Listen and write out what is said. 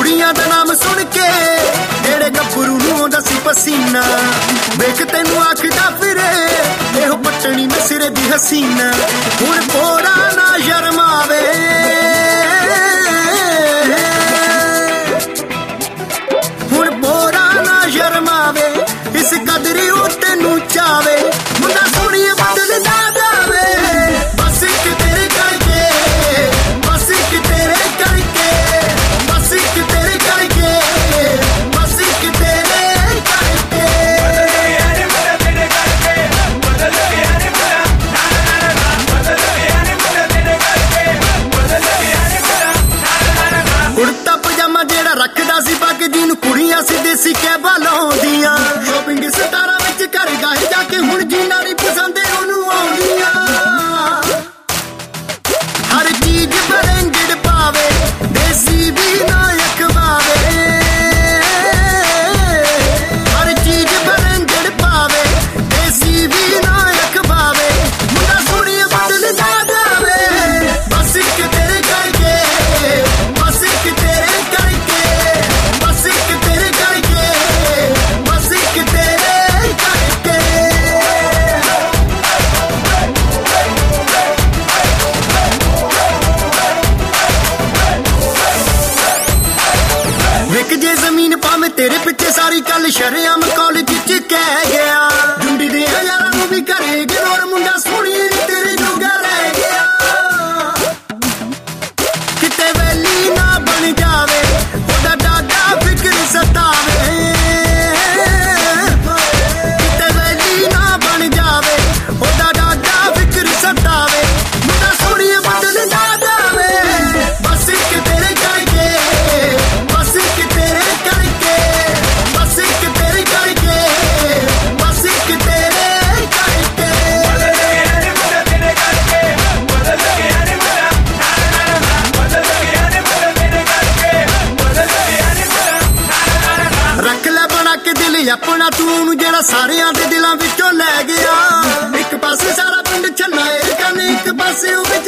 ਕੁੜੀਆਂ ਦਾ ਨਾਮ ਸੁਣ ਕੇ ਜਿਹੜੇ ਗੱਭਰੂ ਨੂੰ ਆਉਂਦਾ ਸੀ ਪਸੀਨਾ। ਵੇਖ ਤੈਨੂੰ ਆਖਦਾ ਫਿਰੇ ਇਹੋ ਪੱਟਣੀ ਮੈਂ ਸਿਰੇ ਦੀ ਹਸੀਨਾ। ਹੁਣ ਕੋੜਾ ਨਾ ਸ਼ਰਮਾਵੇ, ਹੁਣ ਬੋਰਾ ਨਾ ਸ਼ਰਮਾਵੇ, ਇਸ ਕਦਰੀ ਉਹ ਤੈਨੂੰ ਚਾਵੇ। ਮੁੰਡਾ ਸੋਹਣੀਏ ਬਦਲ ਨਾ ਜਾਵੇ, ਬਸ ਇੱਕ ਤੇਰੇ ਕਰਕੇ, ਬਸ ਇੱਕ ਤੇਰੇ ਕਰਕੇ, ਬਸ ਇੱਕ ਤੇਰੇ ਕਰਕੇ, ਬਸ ਇੱਕ ਤੇਰੇ ਕਰਕੇ। ਬਦਲ ਗਿਆ ਨੀ ਮੁੰਡਾ ਤੇਰੇ ਕਰਕੇ, ਬਦਲ ਗਿਆ ਨੀ ਮੁੰਡਾ, ਨਾ ਨਾ ਨਾ, ਬਦਲ ਗਿਆ ਨੀ ਮੁੰਡਾ ਤੇਰੇ ਕਰਕੇ, ਬਦਲ ਗਿਆ ਨੀ ਮੁੰਡਾ, ਨਾ ਨਾ ਨਾ। ਕੁੜਤਾ ਪਜਾਮਾ ਜਿਹੜਾ ਰੱਖਦਾ ਸੀ ਪੱਗ ਦੀ ਨੂੰ ਕੁੜੀਆਂ ਸੀ ਦੇਸੀ ਕੈਬਾਂ ਲਾਉਂਦੀਆਂ। ਸ਼ੋਪਿੰਗ ਸਟਾਰਾਂ ਵਿੱਚ ਘਰ ਗਾਏ ਜਾ ਕੇ ਹੁਣ ਜੀਨਾਂ ਨਹੀਂ ਪਸੰਦ ਉਹਨੂੰ ਆਉਂਦੀਆਂ। ਹਰ ਚੀਜ਼ ਬਰੈਂਡਡ ਪਾਵੇ, ਦੇਸੀ ਵੀ ਨਾ ਅਖਵਾਵੇ। ਹਰ ਚੀਜ਼ ਬਰੈਂਡਡ ਪਾਵੇ, ਦੇਸੀ ਵੀ ਨਾ ਅਖਵਾਵੇ। ਮੁੰਡਾ ਸੋਹਣੀਏ ਬਦਲ ਨਾ ਜਾਵੇ, ਬਸ ਇੱਕ ਤੇਰੇ ਕਰਕੇ, ਬਸ ਇੱਕ ਤੇਰੇ ਕਰਕੇ, ਬਸ ਇੱਕ ਤੇਰੇ ਕਰਕੇ, ਬਸ ਇੱਕ ਤੇਰੇ ਕਰਕੇ। ਵਿਕ ਜੇ ਜ਼ਮੀਨ ਭਾਵੇਂ ਤੇਰੇ ਪਿੱਛੇ ਸਾਰੀ ਕੱਲ ਸ਼ਰੇਆਮ ਕਾਲਜ ਚ ਕਹਿ ਗਿਆ। ਜੁੰਡੀ ਦੇ ਯਾਰਾਂ ਨੂੰ ਵੀ ਘਰੇ ਗਿਨੋਰ, ਮੁੰਡਾ ਸੋਹਣੀਏ ਤੇਰੇ ਜੋਗਾ ਰਹਿ ਗਿਆ। ਕਿਤੇ ਵੈਲੀ ਨਾ ਬਣ ਜਾਵੇ, ਉਹਦਾ ਡਾਡਾ ਫਿਕਰ ਸਤਾਵੇ। ਕਿਤੇ ਵੈਲੀ ਨਾ ਬਣ ਜਾਵੇ, ਉਹਦਾ ਡਾਡਾ ਫਿਕਰ ਸਤਾਵੇ। ਮੁੰਡਾ ਸੋਹਣੀਏ ਬਦਲ ਨਾ ਜਾਵੇ, ਬਸ ਇੱਕ ਤੇਰੇ ਕਰਕੇ, ਬਸ ਇੱਕ ਤੇਰੇ ਕਰਕੇ, ਬਸ ਇੱਕ ਤੇਰੇ ਕਰਕੇ, ਬਸ ਇੱਕ ਤੇਰੇ ਕਰਕੇ। ਬਦਲ ਗਿਆ ਨੀ ਮੁੰਡਾ ਤੇਰੇ ਕਰਕੇ, ਬਦਲ ਗਿਆ ਨੀ ਮੁੰਡਾ, ਨਾ ਨਾ ਨਾ, ਬਦਲ ਗਿਆ ਨੀ ਮੁੰਡਾ ਤੇਰੇ ਕਰਕੇ, ਬਦਲ ਗਿਆ ਨੀ ਮੁੰਡਾ, ਨਾ ਨਾ ਨਾ। ਰੱਖ ਲੈ ਬਣਾ ਕੇ ਦਿਲ ਆਪਣਾ ਤੂੰ ਉਹਨੂੰ ਜਿਹੜਾ ਸਾਰਿਆਂ ਦੇ ਦਿਲਾਂ ਵਿੱਚੋਂ ਲੈ ਗਿਆ। ਇੱਕ ਪਾਸੇ ਸਾਰਾ ਪਿੰਡ ਛੰਨਾ ਇਹ ਕੰਨ, ਇੱਕ ਪਾਸੇ ਉਹ